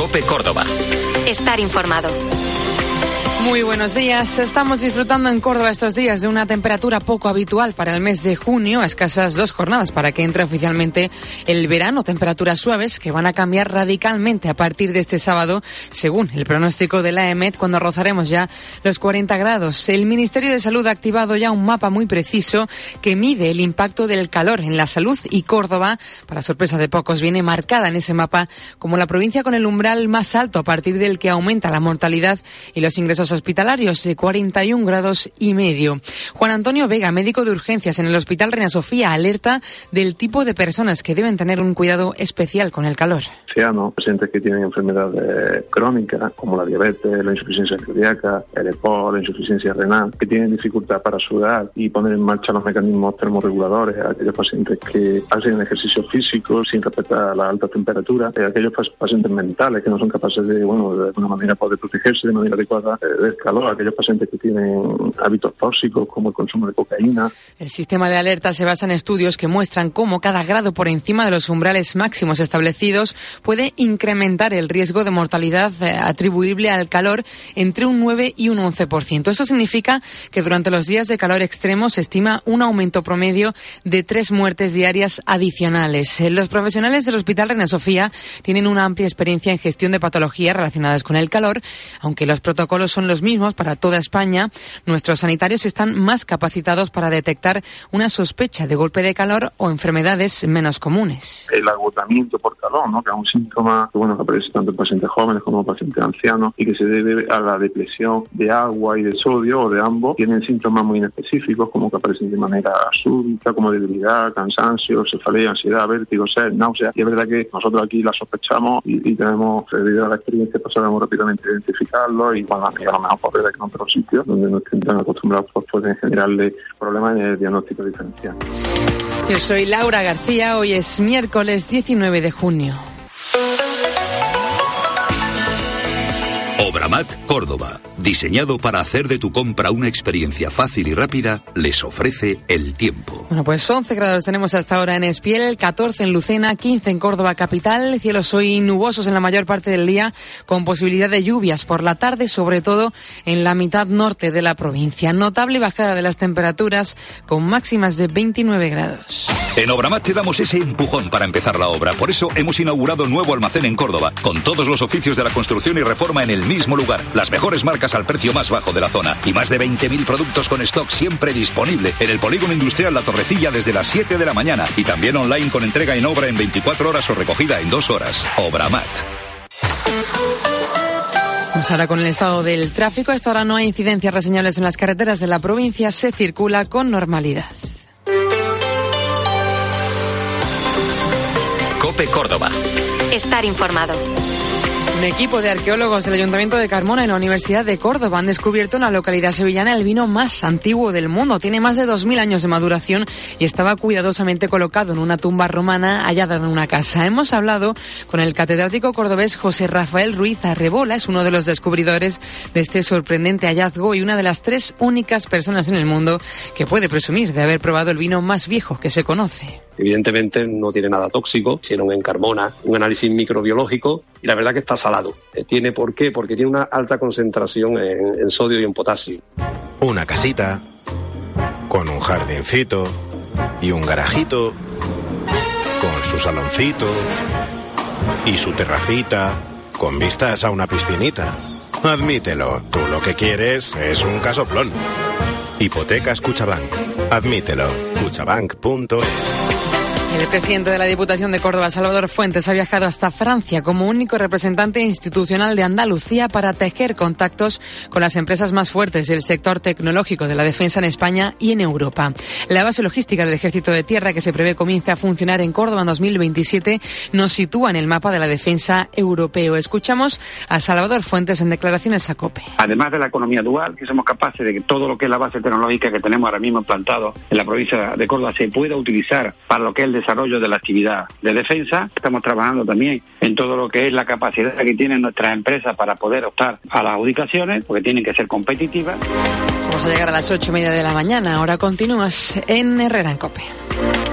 COPE Córdoba. Estar informado. Muy buenos días. Estamos disfrutando en Córdoba estos días de una temperatura poco habitual para el mes de junio, a escasas 2 jornadas para que entre oficialmente el verano. Temperaturas suaves que van a cambiar radicalmente a partir de este sábado, según el pronóstico de la EMET, cuando rozaremos ya los 40 grados. El Ministerio de Salud ha activado ya un mapa muy preciso que mide el impacto del calor en la salud, y Córdoba, para sorpresa de pocos, viene marcada en ese mapa como la provincia con el umbral más alto, a partir del que aumenta la mortalidad y los ingresos hospitalarios, de 41,5 grados. Juan Antonio Vega, médico de urgencias en el Hospital Reina Sofía, alerta del tipo de personas que deben tener un cuidado especial con el calor. Pacientes que tienen enfermedades crónicas como la diabetes, la insuficiencia cardíaca, el EPOC, la insuficiencia renal, que tienen dificultad para sudar y poner en marcha los mecanismos termorreguladores, aquellos pacientes que hacen ejercicio físico sin respetar la alta temperatura, aquellos pacientes mentales que no son capaces de alguna manera poder protegerse de manera adecuada del calor, aquellos pacientes que tienen hábitos tóxicos como el consumo de cocaína. El sistema de alerta se basa en estudios que muestran cómo cada grado por encima de los umbrales máximos establecidos puede incrementar el riesgo de mortalidad atribuible al calor entre un 9 y un 11%. Eso significa que durante los días de calor extremo se estima un aumento promedio de 3 muertes diarias adicionales. Los profesionales del Hospital Reina Sofía tienen una amplia experiencia en gestión de patologías relacionadas con el calor. Aunque los protocolos son los mismos para toda España, nuestros sanitarios están más capacitados para detectar una sospecha de golpe de calor o enfermedades menos comunes. El agotamiento por calor, que es un síntoma que aparece tanto en pacientes jóvenes como en pacientes ancianos y que se debe a la depresión de agua y de sodio, o de ambos. Tienen síntomas muy inespecíficos como que aparecen de manera súbita, como debilidad, cansancio, cefalea, ansiedad, vértigo, sed, náusea. Y es verdad que nosotros aquí la sospechamos y tenemos, debido a la experiencia pasada, rápidamente identificarlo, y a lo mejor por ver que en otros sitios donde no estén tan acostumbrados pueden generarle problemas en el diagnóstico diferencial. Yo soy Laura García. Hoy es miércoles 19 de junio. Obramat Córdoba, diseñado para hacer de tu compra una experiencia fácil y rápida, les ofrece el tiempo. Bueno, pues 11 grados tenemos hasta ahora en Espiel, 14 en Lucena, 15 en Córdoba capital, cielos hoy nubosos en la mayor parte del día, con posibilidad de lluvias por la tarde, sobre todo en la mitad norte de la provincia. Notable bajada de las temperaturas, con máximas de 29 grados. En Obramat te damos ese empujón para empezar la obra. Por eso hemos inaugurado nuevo almacén en Córdoba, con todos los oficios de la construcción y reforma en el mismo lugar. Las mejores marcas al precio más bajo de la zona y más de 20.000 productos con stock siempre disponible en el polígono industrial La Torrecilla desde las 7 de la mañana, y también online con entrega en obra en 24 horas o recogida en 2 horas. Obramat. Vamos ahora con el estado del tráfico. A esta hora no hay incidencias reseñables en las carreteras de la provincia. Se circula con normalidad. COPE Córdoba. Estar informado. Un equipo de arqueólogos del Ayuntamiento de Carmona y la Universidad de Córdoba han descubierto en la localidad sevillana el vino más antiguo del mundo. Tiene más de 2.000 años de maduración y estaba cuidadosamente colocado en una tumba romana hallada en una casa. Hemos hablado con el catedrático cordobés José Rafael Ruiz Arrebola. Es uno de los descubridores de este sorprendente hallazgo y una de las 3 únicas personas en el mundo que puede presumir de haber probado el vino más viejo que se conoce. Evidentemente no tiene nada tóxico, hicieron en Carmona un análisis microbiológico y la verdad que está salado. ¿Tiene por qué? Porque tiene una alta concentración en sodio y en potasio. Una casita con un jardincito y un garajito con su saloncito y su terracita con vistas a una piscinita. Admítelo, tú lo que quieres es un casoplón. Hipotecas Cuchabank. Admítelo. Cuchabank.es. El presidente de la Diputación de Córdoba, Salvador Fuentes, ha viajado hasta Francia como único representante institucional de Andalucía para tejer contactos con las empresas más fuertes del sector tecnológico de la defensa en España y en Europa. La base logística del Ejército de Tierra, que se prevé comience a funcionar en Córdoba en 2027, nos sitúa en el mapa de la defensa europeo. Escuchamos a Salvador Fuentes en declaraciones a COPE. Además de la economía dual, que somos capaces de que todo lo que es la base tecnológica que tenemos ahora mismo implantado en la provincia de Córdoba se pueda utilizar para lo que es el desarrollo de la actividad de defensa. Estamos trabajando también en todo lo que es la capacidad que tienen nuestras empresas para poder optar a las adjudicaciones, porque tienen que ser competitivas. Vamos a llegar a las 8:30 de la mañana. Ahora continúas en Herrera en COPE.